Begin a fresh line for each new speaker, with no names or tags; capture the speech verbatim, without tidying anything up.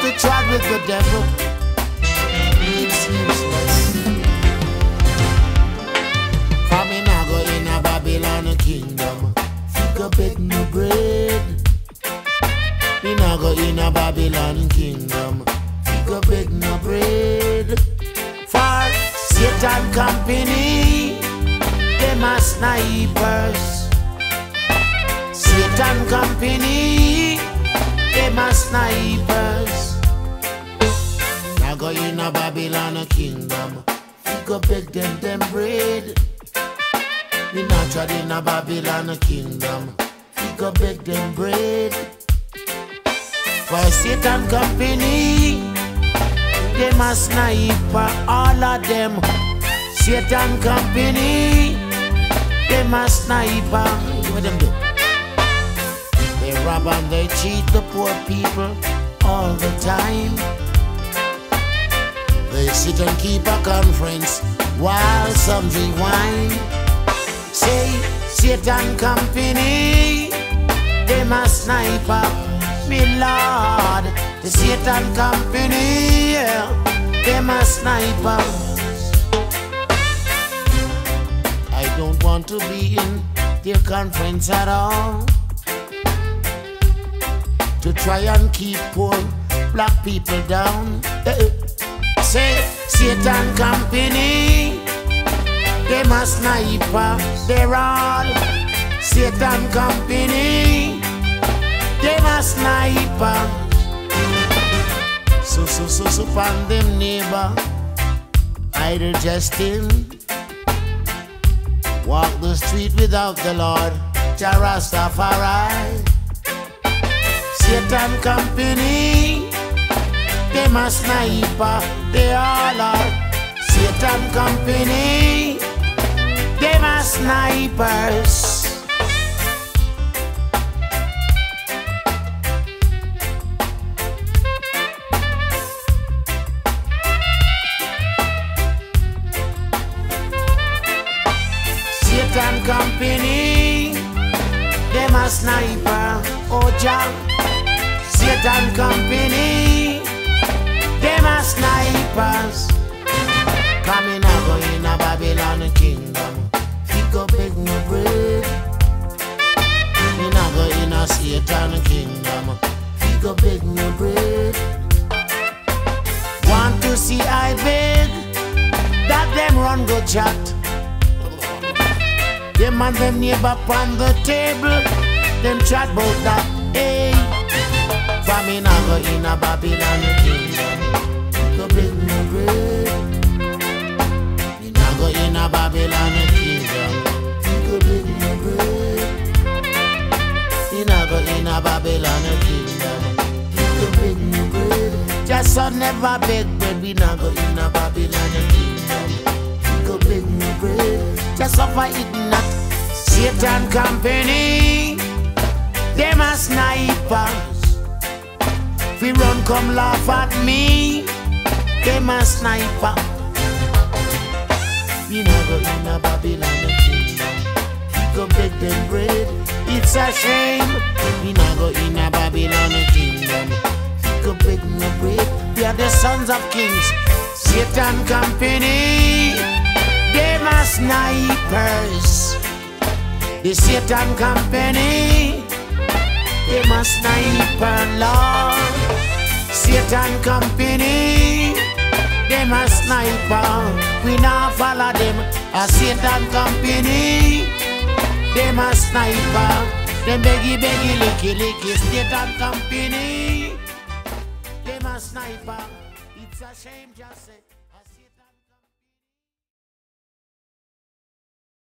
to chat with the devil, it's useless. For me now go in a Babylon kingdom, figure beg no bread. Me now go in a Babylon kingdom, figure beg no bread. For Satan company, them a snipers. Satan company, them a snipers. Now go in a Babylon kingdom, figure beg them them bread. Me not trod in a Babylon kingdom, figure beg them bread. For Satan company, them a sniper, all of them. Satan company, them a sniper. What them do? They rob and they cheat the poor people all the time. They sit and keep a conference while some drink wine. Say, Satan company, them a sniper. Me Lord, the Satan company, yeah, them a sniper. I don't want to be in their conference at all, to try and keep poor black people down. Say, Satan company, them a sniper. They're all Satan company, them a sniper. So, so, so, so, find them neighbor, idle jesting. Walk the street without the Lord, Jah Rastafari. Satan company, them a sniper. They all are Satan company, them a snipers. Satan company, them a sniper. Oh Jah, Satan company, them a snipers. Coming a go in a Babylon kingdom, he go beg no bread. Me na go in a Satan kingdom, he go beg no bread. Want to see I beg, that them run go chat. Them and them neighbor on the table, them chat about that, hey. For me now go in a Babylon kingdom, go beg no bread. Me now go in a Babylon kingdom, go beg no bread. Me now go in a Babylon kingdom, go beg no bread. Just son never beg bread, we now go in a Babylon kingdom, go beg no bread. Just suffer it not. Satan company, them a snipers. We run come laugh at me, them a sniper. We now go in a Babylon kingdom, we go beg them bread. It's a shame. We now go in a Babylon kingdom, we go beg no bread. We are the sons of kings. Satan company, them a snipers. The Satan company, them a sniper, Lord. Satan company, them a sniper. We now follow them. A Satan company, them a sniper. Them beggy beggy licky licky. Satan company, them a sniper. It's a shame, just say.